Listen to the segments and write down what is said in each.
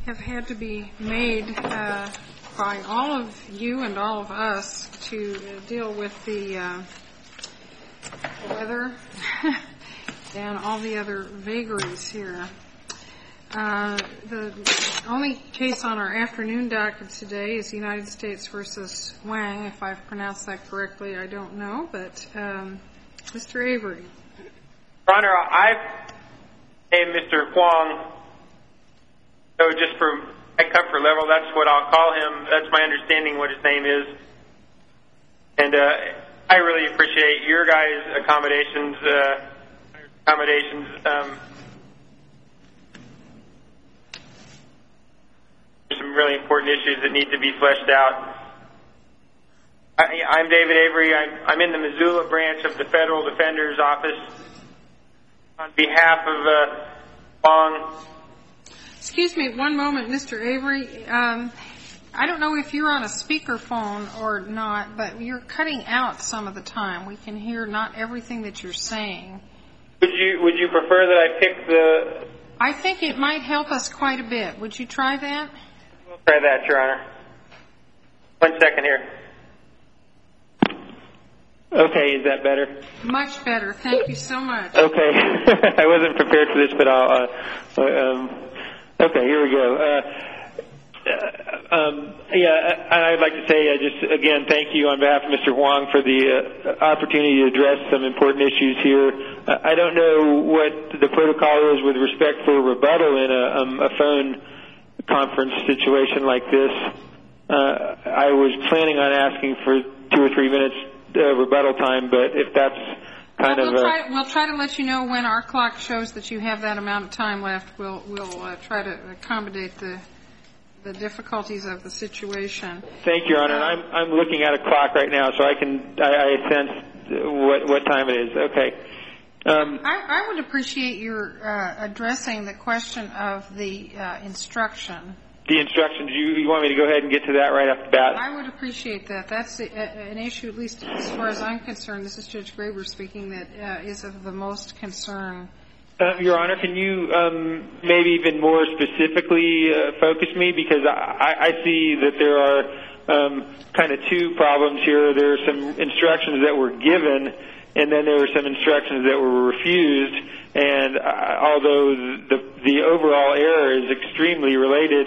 have had to be made by all of you and all of us to deal with the weather and all the other vagaries here. The only case on our afternoon docket today is United States versus Wang. If I've pronounced that correctly, I don't know, but Mr. Avery. Your Honor, I've named Mr. Huang, so just for my comfort level, that's what I'll call him. That's my understanding what his name is. And I really appreciate your guys' accommodations. Some really important issues that need to be fleshed out. I'm David Avery. I'm in the Missoula branch of the Federal Defender's Office. On behalf of Huang. Excuse me, one moment, Mr. Avery. I don't know if you're on a speakerphone or not, but you're cutting out some of the time. We can hear not everything that you're saying. Would you prefer that I pick the... I think it might help us quite a bit. Would you try that? We'll try that, Your Honor. 1 second here. Okay, is that better? Much better. Thank you so much. Okay. I wasn't prepared for this, but I'll... okay, here we go. I'd like to say just, again, thank you on behalf of Mr. Huang for the opportunity to address some important issues here. I don't know what the protocol is with respect for rebuttal in a phone conference situation like this. I was planning on asking for 2 or 3 minutes rebuttal time, but if that's kind of we'll try to let you know when our clock shows that you have that amount of time left. We'll try to accommodate the difficulties of the situation. Thank you, Your Honor. I'm looking at a clock right now, so I sense what time it is. Okay. I would appreciate your addressing the question of the instruction. The instructions, you want me to go ahead and get to that right off the bat? I would appreciate that. That's an issue, at least as far as I'm concerned, this is Judge Graber speaking, that is of the most concern. Your Honor, can you maybe even more specifically focus me? Because I see that there are kind of 2 problems here. There are some instructions that were given, and then there were some instructions that were refused. And although the overall error is extremely related,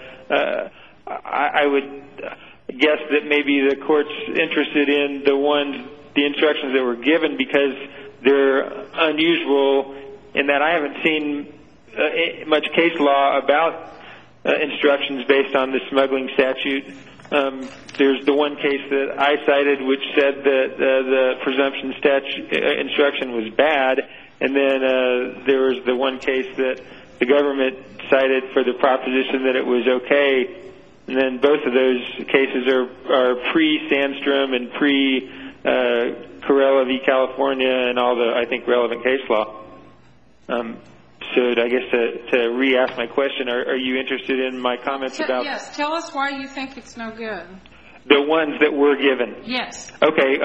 I would guess that maybe the court's interested in the instructions that were given because they're unusual in that I haven't seen much case law about instructions based on the smuggling statute. There's the one case that I cited which said that the presumption instruction was bad, and then there was the one case that the government cited for the proposition that it was okay, and then both of those cases are pre-Sandstrom and pre-Corella v. California and all the, I think, relevant case law. So I guess to re-ask my question, are you interested in my comments about... Yes, tell us why you think it's no good. The ones that were given? Yes. Okay.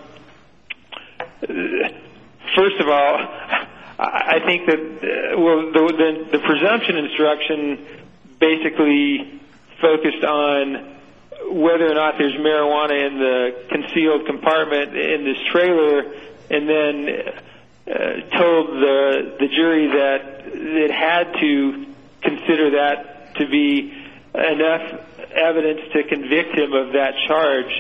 First of all, I think that the presumption instruction basically focused on whether or not there's marijuana in the concealed compartment in this trailer, and then told the jury that it had to consider that to be enough evidence to convict him of that charge.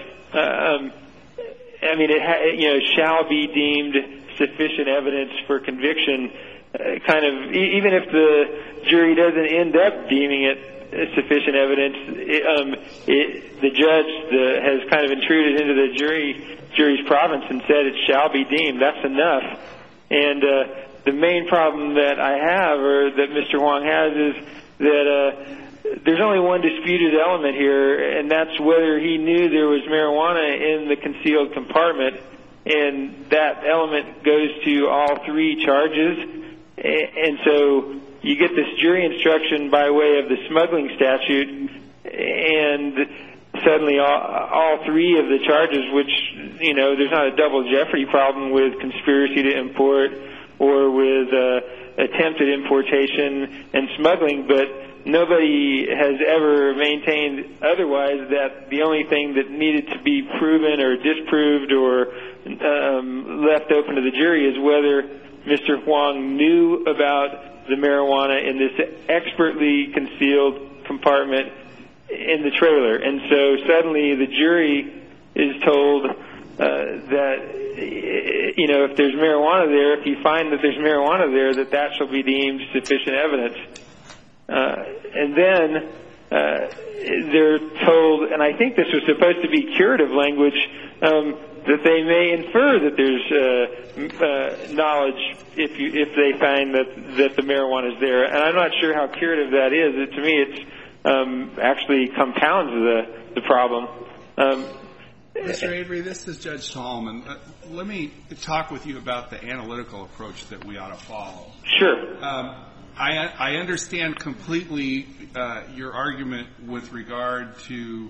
I mean, it shall be deemed sufficient evidence for conviction. Even if the jury doesn't end up deeming it sufficient evidence, the judge has kind of intruded into the jury's province and said it shall be deemed. That's enough. And the main problem that I have, or that Mr. Huang has, is that there's only one disputed element here, and that's whether he knew there was marijuana in the concealed compartment, and that element goes to all 3 charges. And so you get this jury instruction by way of the smuggling statute, and suddenly all 3 of the charges, which, there's not a double jeopardy problem with conspiracy to import or with attempted importation and smuggling, but nobody has ever maintained otherwise, that the only thing that needed to be proven or disproved or left open to the jury is whether Mr. Huang knew about the marijuana in this expertly concealed compartment in the trailer. And so suddenly the jury is told that, if there's marijuana there, if you find that there's marijuana there, that shall be deemed sufficient evidence. And then they're told, and I think this was supposed to be curative language, that they may infer that there's knowledge if they find that the marijuana is there. And I'm not sure how curative that is. To me, it's actually compounds the problem. Mr. Avery, this is Judge Tallman. Let me talk with you about the analytical approach that we ought to follow. Sure. I understand completely your argument with regard to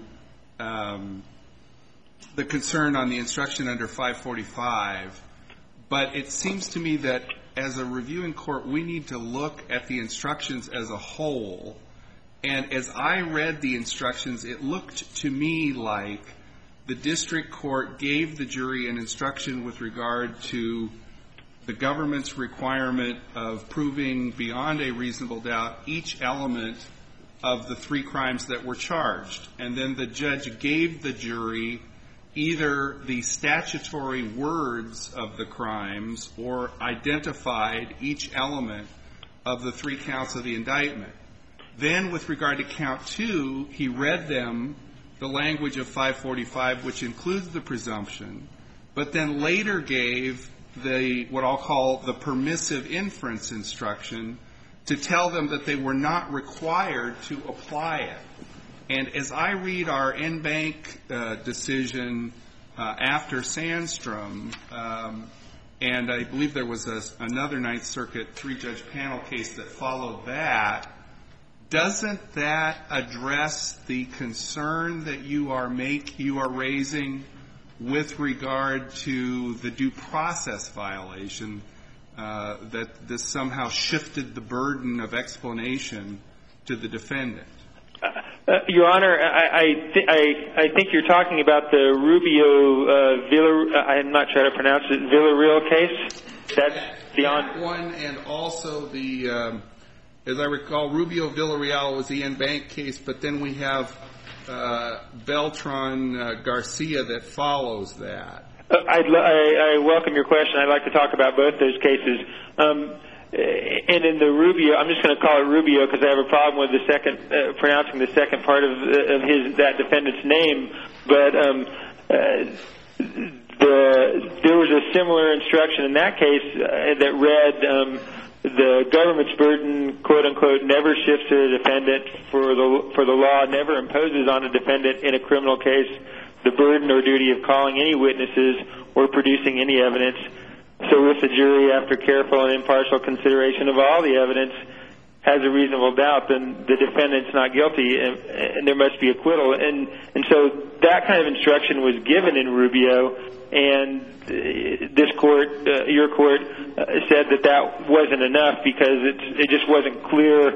the concern on the instruction under 545, but it seems to me that as a reviewing court, we need to look at the instructions as a whole. And as I read the instructions, it looked to me like the district court gave the jury an instruction with regard to the government's requirement of proving beyond a reasonable doubt each element of the three crimes that were charged. And then the judge gave the jury either the statutory words of the crimes or identified each element of the three counts of the indictment. Then with regard to count 2, he read them the language of 545, which includes the presumption, but then later gave what I'll call the permissive inference instruction to tell them that they were not required to apply it. And as I read our en banc decision after Sandstrom, and I believe there was another Ninth Circuit 3-judge panel case that followed that, doesn't that address the concern that you are raising with regard to the due process violation, that this somehow shifted the burden of explanation to the defendant? Your Honor, I think you're talking about the Rubio I'm not sure how to pronounce it, Villarreal case. That's beyond that one, and also the as I recall, Rubio Villarreal was the en banc case, but then we have Beltran Garcia that follows that. I welcome your question. I'd like to talk about both those cases. And in the Rubio, I'm just going to call it Rubio because I have a problem with the second pronouncing the second part of that defendant's name. But there was a similar instruction in that case that read the government's burden, quote unquote, never shifts to the defendant, for the law never imposes on a defendant in a criminal case the burden or duty of calling any witnesses or producing any evidence. So if the jury, after careful and impartial consideration of all the evidence, has a reasonable doubt, then the defendant's not guilty, and there must be acquittal. And so that kind of instruction was given in Rubio, and this court, your court, said that wasn't enough because it just wasn't clear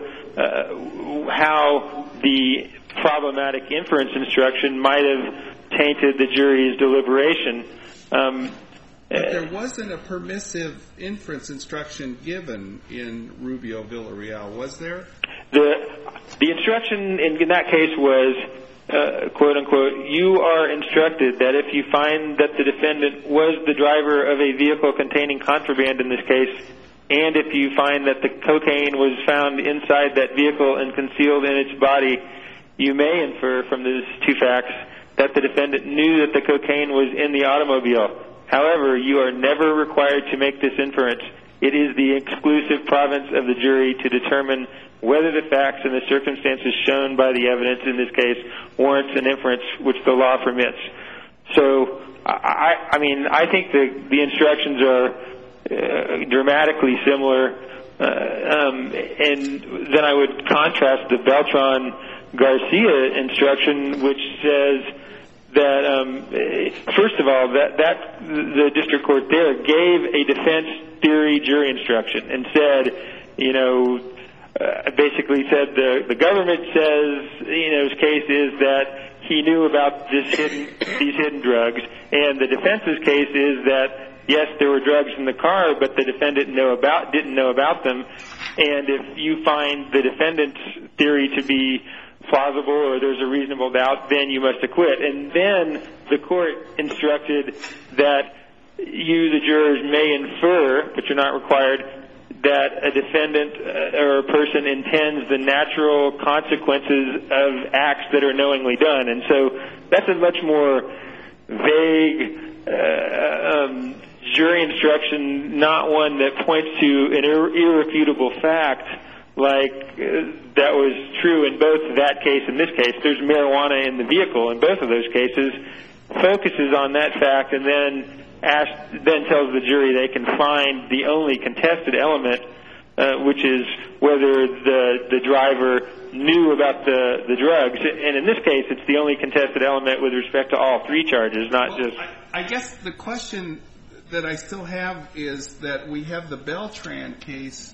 how the problematic inference instruction might have tainted the jury's deliberation. But there wasn't a permissive inference instruction given in Rubio Villarreal, was there? The instruction in that case was, quote unquote, you are instructed that if you find that the defendant was the driver of a vehicle containing contraband in this case, and if you find that the cocaine was found inside that vehicle and concealed in its body, you may infer from those two facts that the defendant knew that the cocaine was in the automobile. However, you are never required to make this inference. It is the exclusive province of the jury to determine whether the facts and the circumstances shown by the evidence in this case warrants an inference which the law permits. So, I think the instructions are dramatically similar, and then I would contrast the Beltran Garcia instruction, which says that first of all, that the district court there gave a defense theory jury instruction and said, basically said the government says, his case is that he knew about these hidden drugs, and the defense's case is that, yes, there were drugs in the car, but the defendant didn't know about them. And if you find the defendant's theory to be plausible or there's a reasonable doubt, then you must acquit. And then the court instructed that you, the jurors, may infer, but you're not required, that a defendant or a person intends the natural consequences of acts that are knowingly done. And so that's a much more vague jury instruction, not one that points to an irrefutable fact like that was true in both that case and this case. There's marijuana in the vehicle in both of those cases, focuses on that fact, and then tells the jury they can find the only contested element, which is whether the driver knew about the drugs. And in this case, it's the only contested element with respect to all three charges, not just... I guess the question that I still have is that we have the Beltran case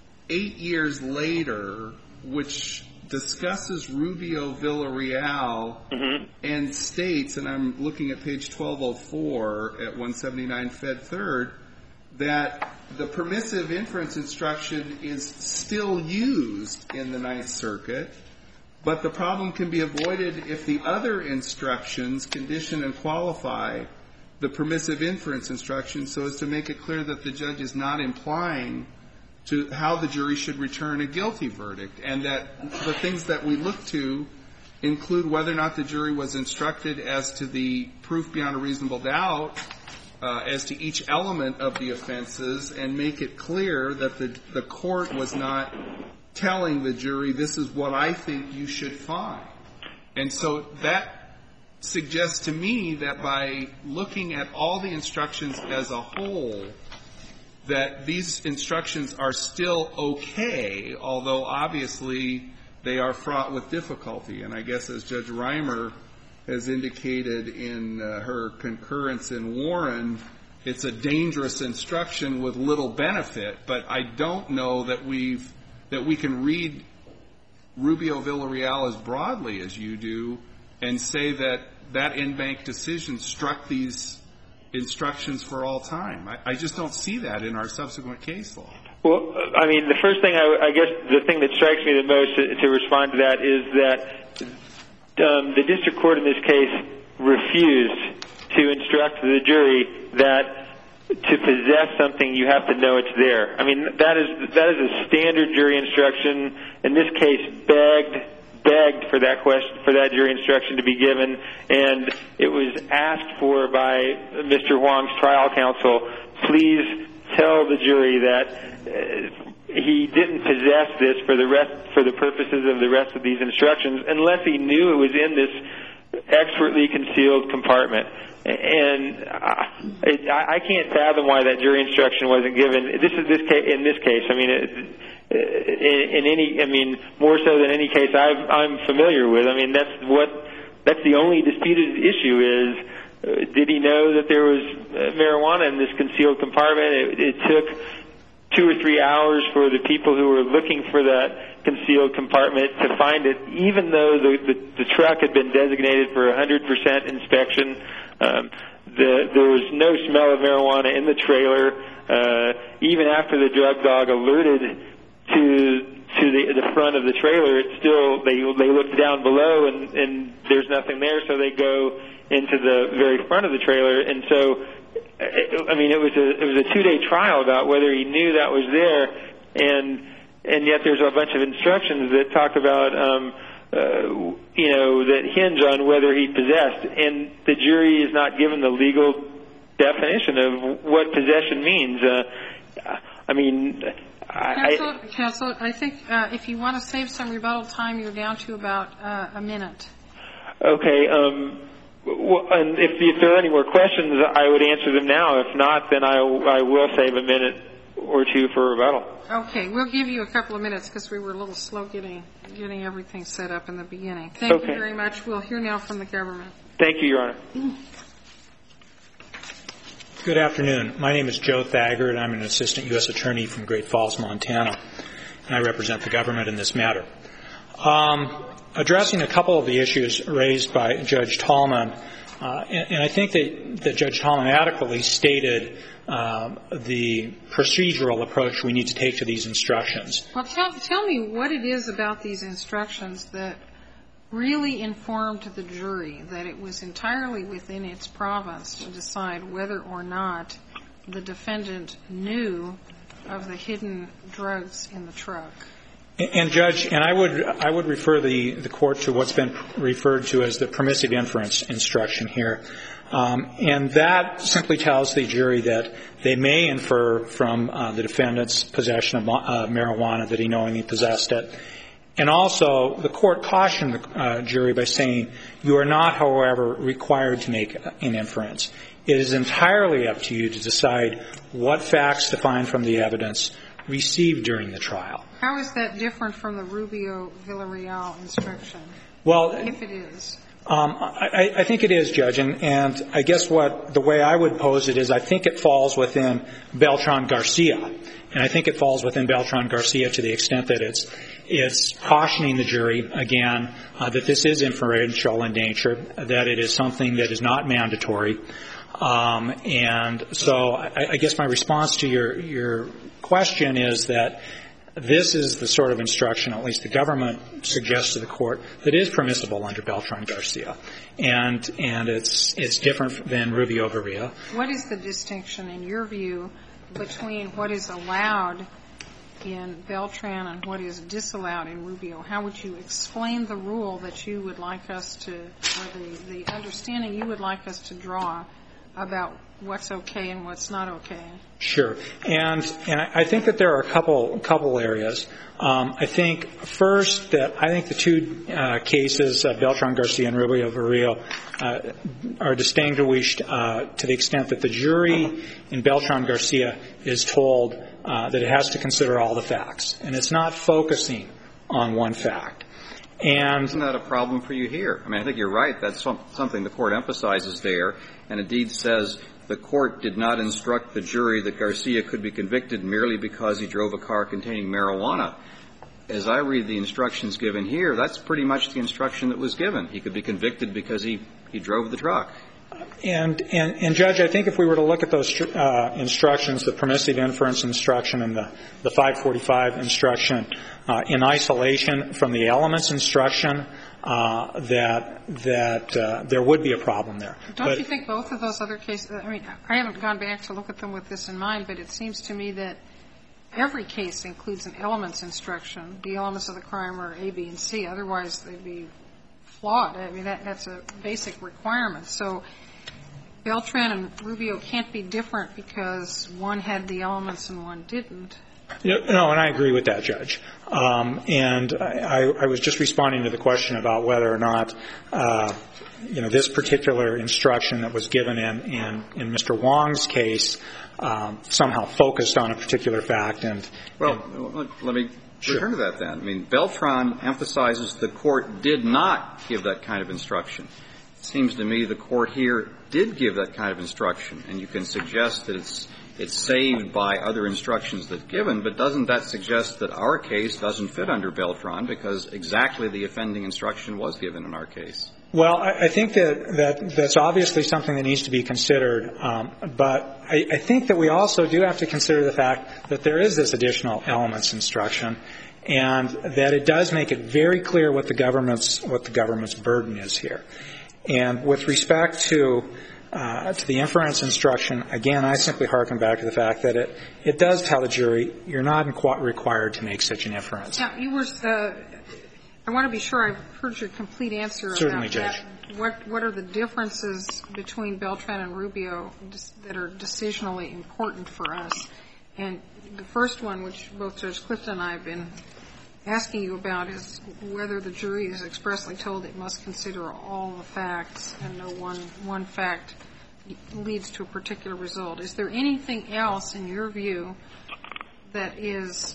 8 years later, which discusses Rubio Villarreal and states, and I'm looking at page 1204 at 179 Fed 3rd, that the permissive inference instruction is still used in the Ninth Circuit, but the problem can be avoided if the other instructions condition and qualify the permissive inference instruction so as to make it clear that the judge is not implying to how the jury should return a guilty verdict, and that the things that we look to include whether or not the jury was instructed as to the proof beyond a reasonable doubt as to each element of the offenses, and make it clear that the court was not telling the jury, this is what I think you should find. And so that suggests to me that by looking at all the instructions as a whole, that these instructions are still okay, although obviously they are fraught with difficulty. And I guess as Judge Reimer has indicated in her concurrence in Warren, it's a dangerous instruction with little benefit. But I don't know that we can read Rubio Villarreal as broadly as you do and say that that in-bank decision struck these instructions for all time. I just don't see that in our subsequent case law. Well, I mean, the first thing, I guess the thing that strikes me the most to respond to that is that the district court in this case refused to instruct the jury that to possess something you have to know it's there. I mean, that is a standard jury instruction. In this case, begged for that question, for that jury instruction to be given, and it was asked for by Mr. Huang's trial counsel. Please tell the jury that he didn't possess this for the purposes of the rest of these instructions unless he knew it was in this expertly concealed compartment. And I can't fathom why that jury instruction wasn't given. In this case. I mean, more so than any case I'm familiar with. I mean, that's the only disputed issue is, did he know that there was marijuana in this concealed compartment? It took 2 or 3 hours for the people who were looking for that concealed compartment to find it, even though the truck had been designated for 100% inspection. There was no smell of marijuana in the trailer. Even after the drug dog alerted to the front of the trailer, it's still they look down below and there's nothing there, so they go into the very front of the trailer. And so, I mean, it was a 2-day trial about whether he knew that was there, and yet there's a bunch of instructions that talk about that hinge on whether he possessed, and the jury is not given the legal definition of what possession means. Counsel, I think if you want to save some rebuttal time, you're down to about a minute. Okay. Well, and if there are any more questions, I would answer them now. If not, then I will save a minute or two for rebuttal. Okay. We'll give you a couple of minutes because we were a little slow getting everything set up in the beginning. Thank you very much. We'll hear now from the government. Thank you, Your Honor. Good afternoon. My name is Joe Thagard. I'm an assistant U.S. attorney from Great Falls, Montana. and I represent the government in this matter. Addressing a couple of the issues raised by Judge Tallman, and I think that Judge Tallman adequately stated the procedural approach we need to take to these instructions. Well, tell me what it is about these instructions that really informed the jury that it was entirely within its province to decide whether or not the defendant knew of the hidden drugs in the truck. And Judge, and I would refer the court to what's been referred to as the permissive inference instruction here. And that simply tells the jury that they may infer from the defendant's possession of marijuana that he knowingly possessed it. And also, the court cautioned the jury by saying, you are not, however, required to make an inference. It is entirely up to you to decide what facts to find from the evidence received during the trial. How is that different from the Rubio-Villarreal instruction? Well, if it is. I think it is, Judge, and I guess the way I would pose it is I think it falls within Beltran-Garcia, and I think it falls within Beltran-Garcia to the extent that it's cautioning the jury, again, that this is inferential in nature, that it is something that is not mandatory. And so I guess my response to your question is that this is the sort of instruction, at least the government suggests to the court, that is permissible under Beltran-Garcia. And it's different than Rubio-Villarreal. What is the distinction, in your view, between what is allowed in Beltran and what is disallowed in Rubio? How would you explain the rule that you would like us to, or the understanding you would like us to draw about what's okay and what's not okay? Sure. And I think that there are a couple areas. I think first that I think the two cases, Beltran-Garcia and Rubio-Villarreal, are distinguished to the extent that the jury in Beltran-Garcia is told that it has to consider all the facts, and it's not focusing on one fact. And isn't that a problem for you here? I mean, I think you're right. That's something the court emphasizes there, and indeed says the court did not instruct the jury that Garcia could be convicted merely because he drove a car containing marijuana. As I read the instructions given here, that's pretty much the instruction that was given. He could be convicted because he drove the truck. And Judge, I think if we were to look at those instructions, the permissive inference instruction and the 545 instruction, in isolation from the elements instruction, that there would be a problem there. Don't you think both of those other cases, I mean, I haven't gone back to look at them with this in mind, but it seems to me that every case includes an elements instruction. The elements of the crime are A, B, and C. Otherwise, they'd be flawed. I mean, that's a basic requirement. So Beltran and Rubio can't be different because one had the elements and one didn't. No, and I agree with that, Judge. And I was just responding to the question about whether or not, this particular instruction that was given in Mr. Wong's case somehow focused on a particular fact. Well, let me return to that then. I mean, Beltran emphasizes the court did not give that kind of instruction. It seems to me the court here did give that kind of instruction, and you can suggest that it's saved by other instructions that given, but doesn't that suggest that our case doesn't fit under Beltran because exactly the offending instruction was given in our case? Well, I think that's obviously something that needs to be considered, but I think that we also do have to consider the fact that there is this additional elements instruction, and that it does make it very clear what the government's burden is here. And with respect to the inference instruction, again, I simply hearken back to the fact that it does tell the jury you're not required to make such an inference. Now, I want to be sure I've heard your complete answer about Certainly, that. Judge. What are the differences between Beltran and Rubio that are decisionally important for us? And the first one, which both Judge Clifton and I have been asking you about, is whether the jury is expressly told it must consider all the facts and no one fact leads to a particular result. Is there anything else, in your view, that is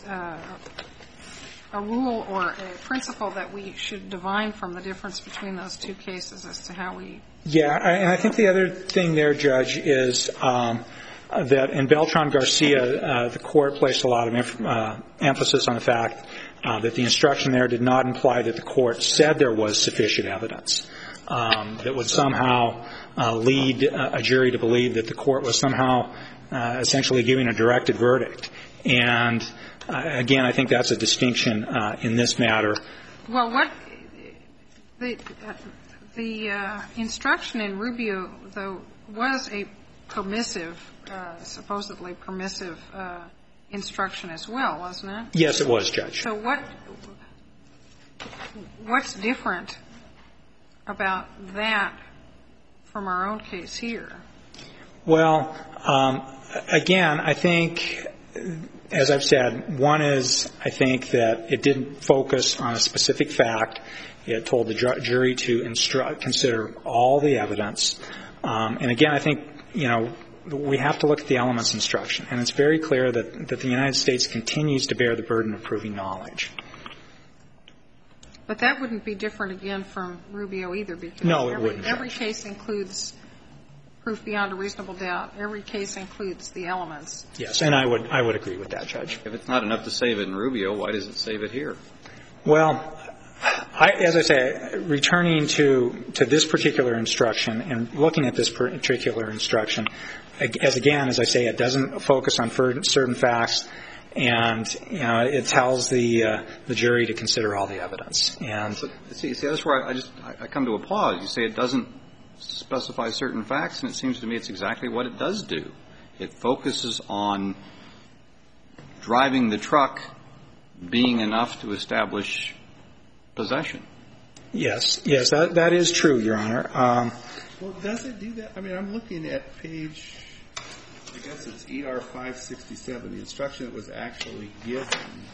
a rule or a principle that we should divine from the difference between those two cases as to how we... Yeah, and I think the other thing there, Judge, is that in Beltran-Garcia, the Court placed a lot of emphasis on the fact that the instruction there did not imply that the Court said there was sufficient evidence that would somehow lead a jury to believe that the Court was somehow essentially giving a directed verdict. And, again, I think that's a distinction in this matter. Well, the instruction in Rubio, though, was a permissive, supposedly permissive instruction as well, wasn't it? Yes, it was, Judge. So what's different about that from our own case here? Well, again, I think, as I've said, one is I think that it didn't focus on a specific fact. It told the jury to consider all the evidence. And, again, I think, we have to look at the elements instruction. And it's very clear that the United States continues to bear the burden of proving knowledge. But that wouldn't be different, again, from Rubio either, because no, it wouldn't, every case includes proof beyond a reasonable doubt. Every case includes the elements. Yes, and I would agree with that, Judge. If it's not enough to save it in Rubio, why does it save it here? Well, as I say, returning to this particular instruction and looking at this particular instruction, as I say, it doesn't focus on certain facts, and it tells the jury to consider all the evidence. And see, that's where I come to a pause. You say it doesn't specify certain facts, and it seems to me it's exactly what it does do. It focuses on driving the truck being enough to establish possession. Yes, that is true, Your Honor. Well, does it do that? I mean, I'm looking at page, I guess it's ER 567, the instruction that was actually given.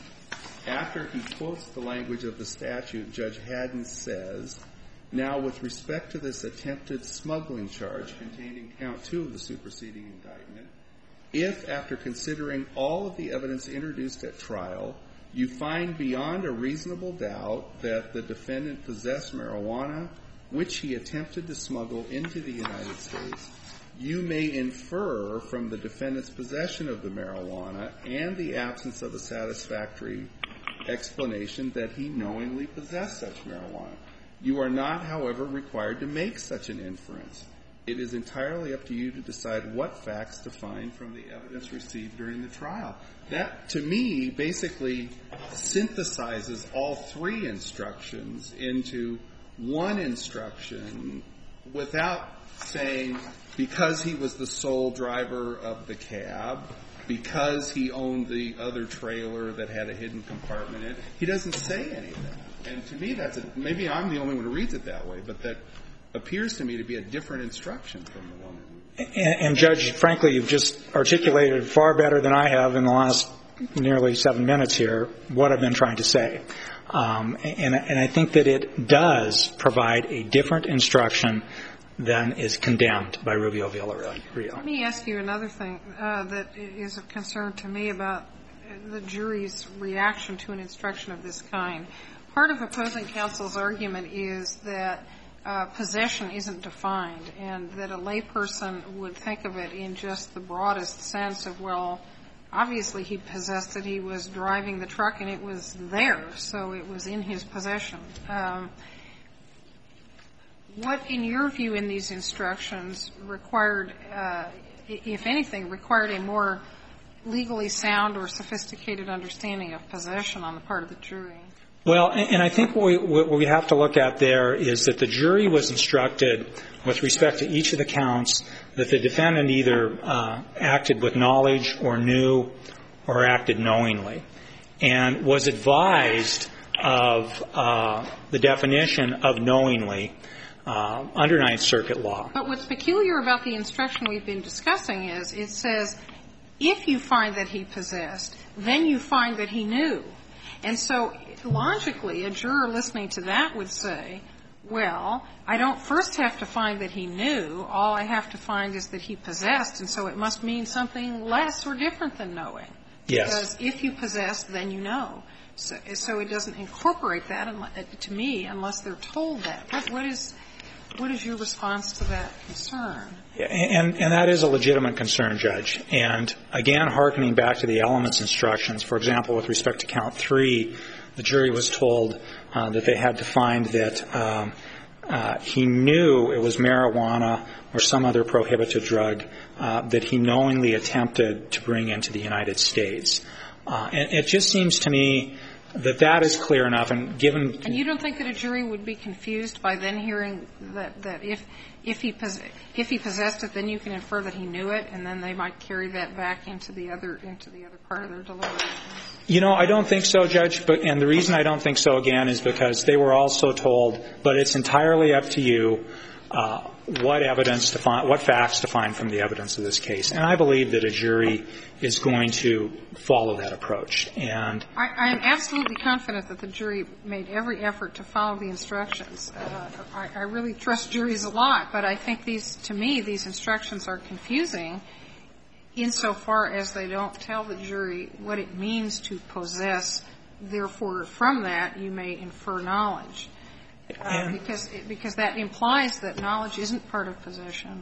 After he quotes the language of the statute, Judge Haddon says, now with respect to this attempted smuggling charge contained in count 2 of the superseding indictment, if after considering all of the evidence introduced at trial, you find beyond a reasonable doubt that the defendant possessed marijuana, which he attempted to smuggle into the United States, you may infer from the defendant's possession of the marijuana and the absence of a satisfactory explanation that he knowingly possessed such marijuana. You are not, however, required to make such an inference. It is entirely up to you to decide what facts to find from the evidence received during the trial. That, to me, basically synthesizes all three instructions into one instruction without saying because he was the sole driver of the cab, because he owned the other trailer that had a hidden compartment in it. He doesn't say any of that. And to me, maybe I'm the only one who reads it that way, but that appears to me to be a different instruction from the one that we read. And Judge, frankly, you've just articulated far better than I have in the last nearly 7 minutes here what I've been trying to say. And I think that it does provide a different instruction than is condemned by Rubio Villarreal. Let me ask you another thing that is of concern to me about the jury's reaction to an instruction of this kind. Part of opposing counsel's argument is that possession isn't defined and that a layperson would think of it in just the broadest sense of, well, obviously he possessed it, he was driving the truck and it was there, so it was in his possession. What, in your view, in these instructions required, if anything, required a more legally sound or sophisticated understanding of possession on the part of the jury? Well, and I think what we have to look at there is that the jury was instructed with respect to each of the counts that the defendant either acted with knowledge or knew or acted knowingly, and was advised of the definition of knowingly under Ninth Circuit law. But what's peculiar about the instruction we've been discussing is it says if you find that he possessed, then you find that he knew. And so logically, a juror listening to that would say, well, I don't first have to find that he knew. All I have to find is that he possessed, and so it must mean something less or different than knowing. Yes. Because if you possess, then you know. So it doesn't incorporate that, to me, unless they're told that. What is your response to that concern? And that is a legitimate concern, Judge. And again, hearkening back to the elements instructions, for example, with respect to count 3, the jury was told that they had to find that he knew it was marijuana or some other prohibited drug that he knowingly attempted to bring into the United States. And it just seems to me that that is clear enough. And given. And you don't think that a jury would be confused by then hearing that if he possessed it, then you can infer that he knew it, and then they might carry that back into the other part of their deliberations? You know, I don't think so, Judge. And the reason I don't think so, again, is because they were also told, but it's entirely up to you what evidence to find, what facts to find from the evidence of this case. And I believe that a jury is going to follow that approach. And I am absolutely confident that the jury made every effort to follow the instructions. I really trust juries a lot, but I think to me, these instructions are confusing insofar as they don't tell the jury what it means to possess. Therefore, from that, you may infer knowledge. Because that implies that knowledge isn't part of possession.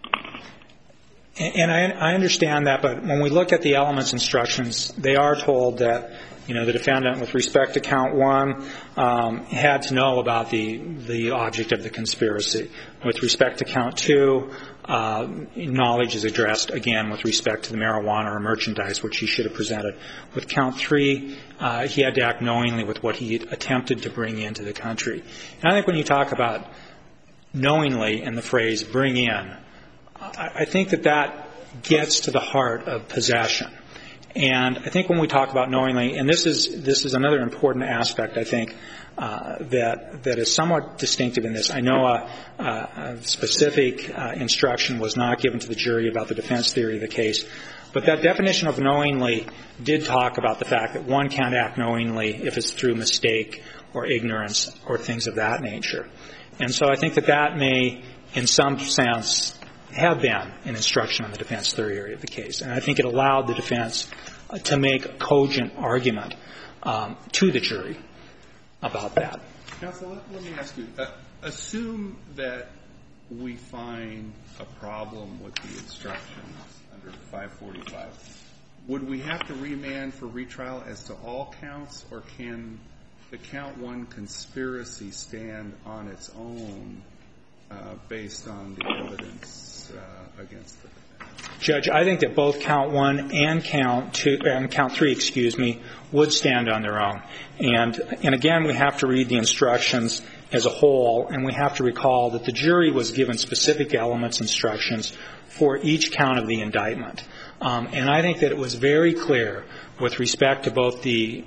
And I understand that, but when we look at the elements instructions, they are told that, you know, the defendant, with respect to count 1, had to know about the object of the conspiracy. With respect to count 2, knowledge is addressed, again, with respect to the marijuana or merchandise, which he should have presented. With count 3, he had to act knowingly with what he attempted to bring into the country. And I think when you talk about knowingly and the phrase bring in, I think that gets to the heart of possession. And I think when we talk about knowingly, and this is another important aspect, I think, that is somewhat distinctive in this. I know a specific instruction was not given to the jury about the defense theory of the case, but that definition of knowingly did talk about the fact that one can't act knowingly if it's through mistake or ignorance or things of that nature. And so I think that may, in some sense, have been an instruction on the defense theory of the case. And I think it allowed the defense to make a cogent argument to the jury about that. Counsel, let me ask you, assume that we find a problem with the instructions under 545. Would we have to remand for retrial as to all counts, or can the count 1 conspiracy stand on its own based on the evidence against the defendant? Judge, I think that both count 1 and count 3, would stand on their own. And again, we have to read the instructions as a whole, and we have to recall that the jury was given specific elements instructions for each count of the indictment. And I think that it was very clear with respect to both the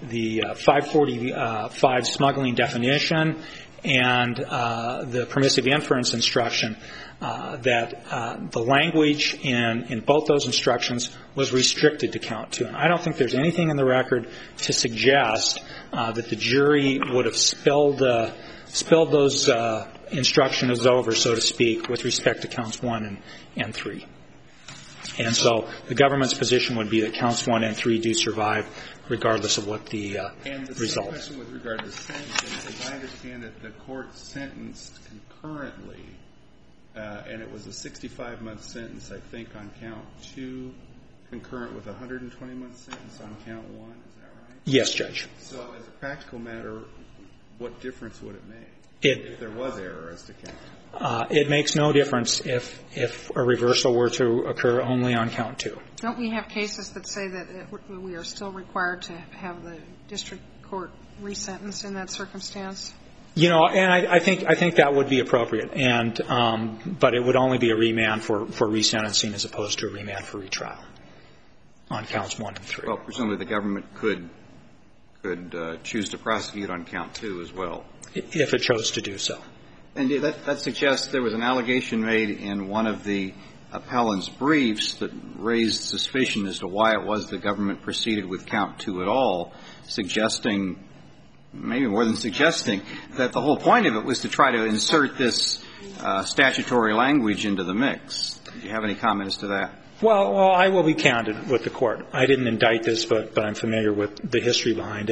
545 smuggling definition and the permissive inference instruction that the language in both those instructions was restricted to count 2. And I don't think there's anything in the record to suggest that the jury would have spilled those instructions over, so to speak, with respect to counts 1 and 3. And so the government's position would be that counts 1 and 3 do survive, regardless of what the results. And the same question with regard to sentencing. As I understand it, the court sentenced concurrently, and it was a 65-month sentence, I think, on count 2, concurrent with a 120-month sentence on count 1. Is that right? Yes, Judge. So as a practical matter, what difference would it make if there was error as to count? It makes no difference if a reversal were to occur only on count 2. Don't we have cases that say that we are still required to have the district court resentenced in that circumstance? You know, and I think that would be appropriate, and but it would only be a remand for resentencing as opposed to a remand for retrial on counts 1 and 3. Well, presumably the government could choose to prosecute on count 2 as well, if it chose to do so. And that suggests there was an allegation made in one of the appellant's briefs that raised suspicion as to why it was the government proceeded with count 2 at all, suggesting, maybe more than suggesting, that the whole point of it was to try to insert this statutory language into the mix. Do you have any comment as to that? Well, I will be candid with the court. I didn't indict this, but I'm familiar with the history behind it.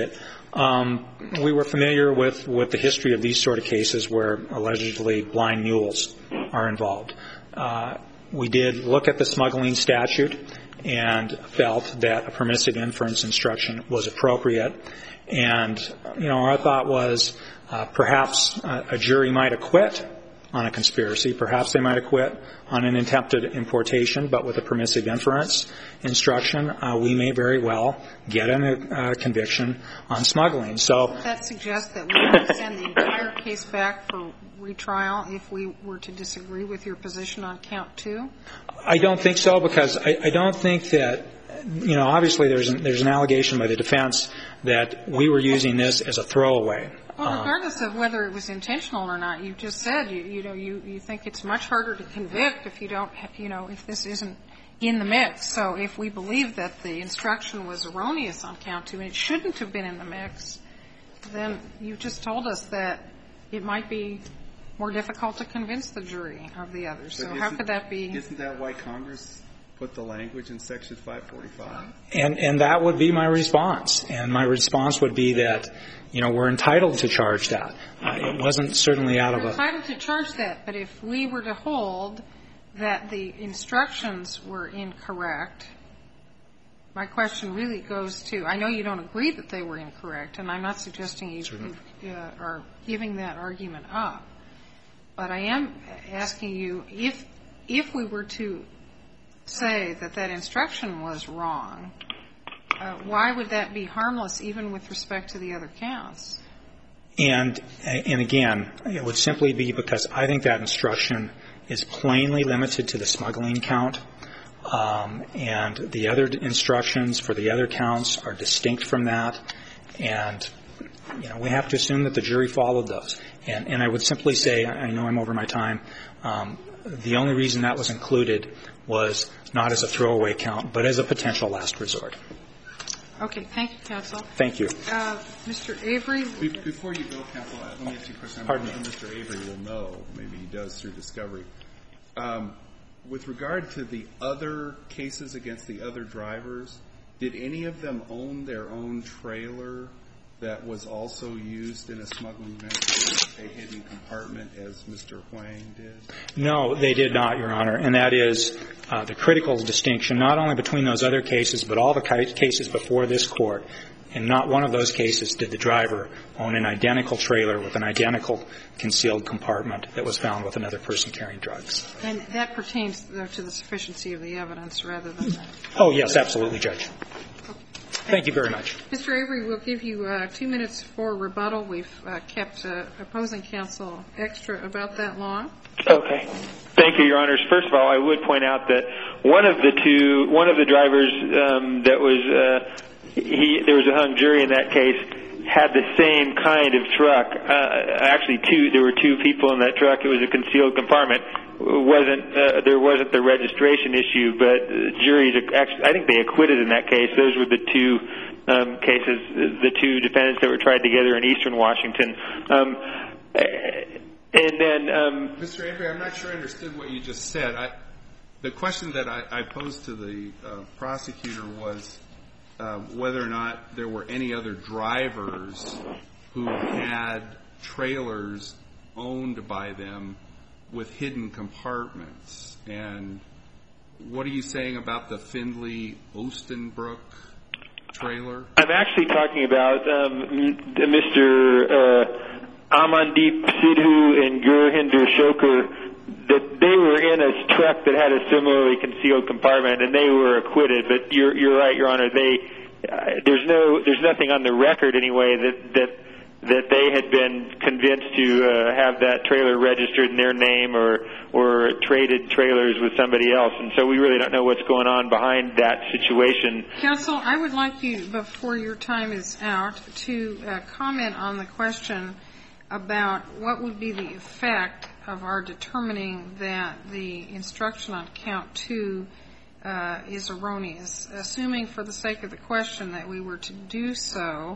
We were familiar with the history of these sort of cases where allegedly blind mules are involved. We did look at the smuggling statute and felt that a permissive inference instruction was appropriate. And, our thought was perhaps a jury might acquit on a conspiracy. Perhaps they might acquit on an attempted importation, but with a permissive inference instruction, we may very well get a conviction on smuggling. So that suggests that we would send the entire case back for retrial if we were to disagree with your position on count 2? I don't think so, because I don't think that, obviously there's an allegation by the defense that we were using this as a throwaway. Well, regardless of whether it was intentional or not, you just said, you think it's much harder to convict if you don't, if this isn't in the mix. So if we believe that the instruction was erroneous on count 2 and it shouldn't have been in the mix, then you just told us that it might be more difficult to convince the jury of the others. So how could that be? Isn't that why Congress put the language in Section 545? And that would be my response. And my response would be that, we're entitled to charge that. It wasn't certainly out of We're entitled to charge that, but if we were to hold that the instructions were incorrect, my question really goes to, I know you don't agree that they were incorrect, and I'm not suggesting you are giving that argument up, but I am asking you, if we were to say that that instruction was wrong, why would that be harmless even with respect to the other counts? And again, it would simply be because I think that instruction is plainly limited to the smuggling count, and the other instructions for the other counts are distinct from that, and we have to assume that the jury followed those. And I would simply say, I know I'm over my time, the only reason that was included was not as a throwaway count, but as a potential last resort. Okay. Thank you, counsel. Thank you. Mr. Avery. Before you go, counsel, let me ask you a question. Pardon me. Mr. Avery will know, maybe he does through discovery. With regard to the other cases against the other drivers, did any of them own their own trailer that was also used in a smuggling venture, a hidden compartment, as Mr. Huang did? No, they did not, Your Honor. And that is the critical distinction, not only between those other cases, but all the cases before this Court. In not one of those cases did the driver own an identical trailer with an identical concealed compartment that was found with another person carrying drugs. And that pertains, though, to the sufficiency of the evidence rather than that. Oh, yes, absolutely, Judge. Thank you very much. Mr. Avery, we'll give you 2 minutes for rebuttal. We've kept opposing counsel extra about that long. Okay. Thank you, Your Honors. First of all, I would point out that one of the drivers that was there was a hung jury in that case, had the same kind of truck. Actually, there were two people in that truck. It was a concealed compartment. There wasn't the registration issue, but juries actually, I think they acquitted in that case. Those were the two cases, the two defendants that were tried together in Eastern Washington. And then, Mr. Avery, I'm not sure I understood what you just said. The question that I posed to the prosecutor was whether or not there were any other drivers who had trailers owned by them with hidden compartments. And what are you saying about the Findlay Ostenbrook trailer? I'm actually talking about Mr. Amandeep Sidhu and Gurhinder Shoker, that they were in a truck that had a similarly concealed compartment, and they were acquitted. But you're right, Your Honor. There's nothing on the record anyway that they had been convinced to have that trailer registered in their name or traded trailers with somebody else, and so we really don't know what's going on behind that situation. Counsel, I would like you, before your time is out, to comment on the question about what would be the effect of our determining that the instruction on count 2 is erroneous, assuming for the sake of the question that we were to do so,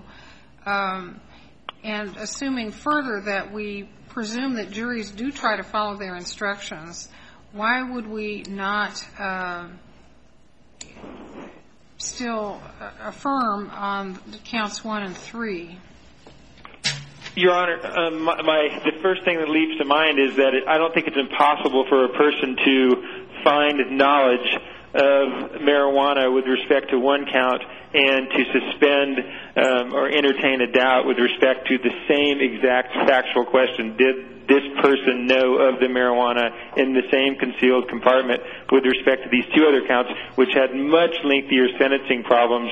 and assuming further that we presume that juries do try to follow their instructions. Why would we not still affirm on counts 1 and 3? Your Honor, the first thing that leaps to mind is that I don't think it's impossible for a person to find knowledge of marijuana with respect to one count and to suspend or entertain a doubt with respect to the same exact factual question. Did this person know of the marijuana in the same concealed compartment with respect to these two other counts, which had much lengthier sentencing problems?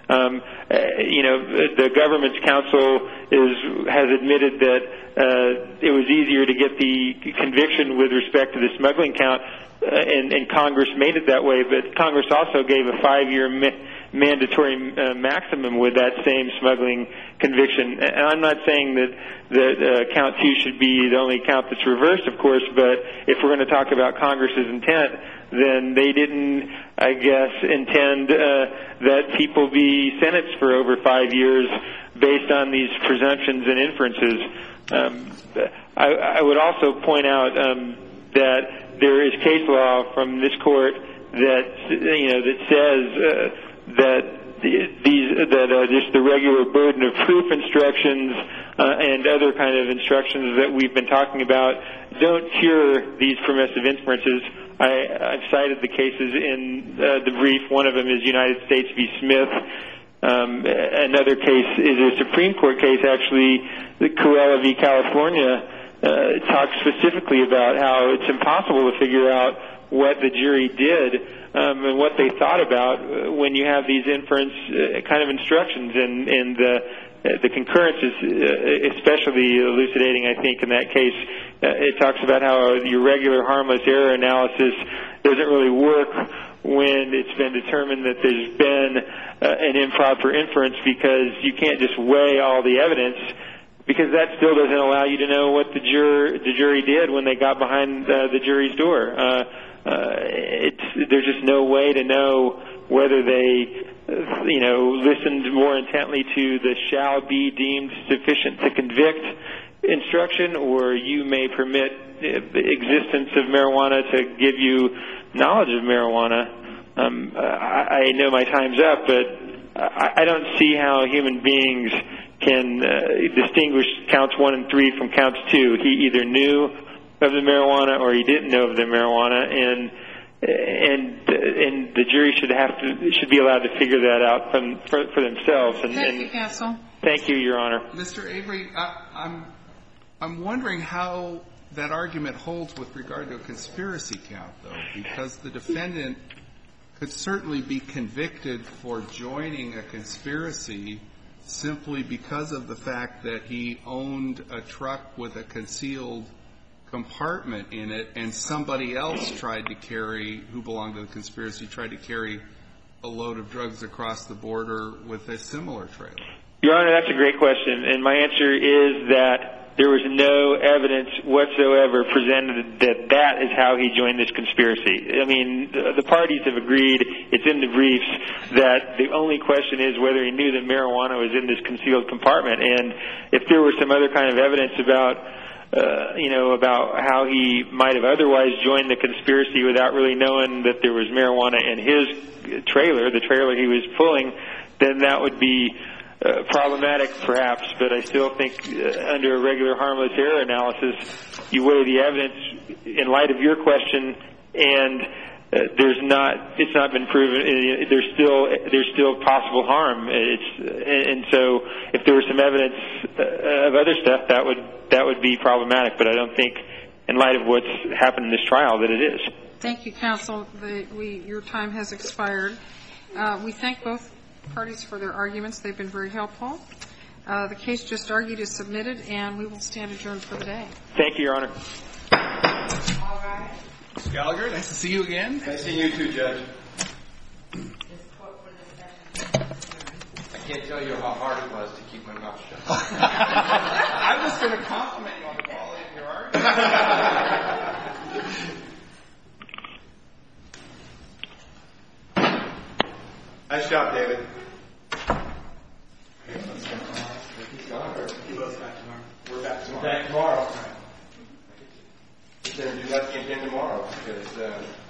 The government's counsel has admitted that it was easier to get the conviction with respect to the smuggling count, and Congress made it that way, but Congress also gave a 5-year mandatory maximum with that same smuggling conviction. And I'm not saying that count 2 should be the only count that's reversed, of course, but if we're going to talk about Congress's intent, then they didn't, I guess, intend that people be sentenced for over 5 years based on these presumptions and inferences. I would also point out that there is case law from this court that says that just the regular burden of proof instructions and other kind of instructions that we've been talking about don't cure these permissive inferences. I've cited the cases in the brief. One of them is United States v. Smith. Another case is a Supreme Court case, actually, the Corella v. California. Talks specifically about how it's impossible to figure out what the jury did and what they thought about when you have these inference kind of instructions. And the concurrence is especially elucidating, I think, in that case. It talks about how your regular harmless error analysis doesn't really work when it's been determined that there's been an improper inference, because you can't just weigh all the evidence, because that still doesn't allow you to know what the jury did when they got behind the jury's door. There's just no way to know whether they, listened more intently to the shall be deemed sufficient to convict instruction, or you may permit the existence of marijuana to give you knowledge of marijuana. I know my time's up, but I don't see how human beings can distinguish counts 1 and 3 from counts 2. He either knew of the marijuana or he didn't know of the marijuana, and the jury should be allowed to figure that out for themselves. Thank you, counsel. Thank you, Your Honor. Mr. Avery, I'm wondering how that argument holds with regard to a conspiracy count, though, because the defendant could certainly be convicted for joining a conspiracy simply because of the fact that he owned a truck with a concealed compartment in it, and somebody else who belonged to the conspiracy tried to carry a load of drugs across the border with a similar trailer. Your Honor, that's a great question, and my answer is that there was no evidence whatsoever presented that is how he joined this conspiracy. I mean, the parties have agreed, it's in the briefs, that the only question is whether he knew that marijuana was in this concealed compartment. And if there were some other kind of evidence about how he might have otherwise joined the conspiracy without really knowing that there was marijuana in his trailer, the trailer he was pulling, then that would be problematic, perhaps. But I still think under a regular harmless error analysis, you weigh the evidence in light of your question, and it's not been proven. There's still possible harm. And so if there was some evidence of other stuff, that would be problematic. But I don't think, in light of what's happened in this trial, that it is. Thank you, counsel. Your time has expired. We thank both parties for their arguments. They've been very helpful. The case just argued is submitted, and we will stand adjourned for the day. Thank you, Your Honor. All right. Mr. Gallagher, nice to see you again. Nice seeing you too, Judge. I can't tell you how hard it was to keep my mouth shut. I was going to compliment you on the quality of your argument. Nice job, David. We're back tomorrow. We're back tomorrow. We're going to do that again tomorrow because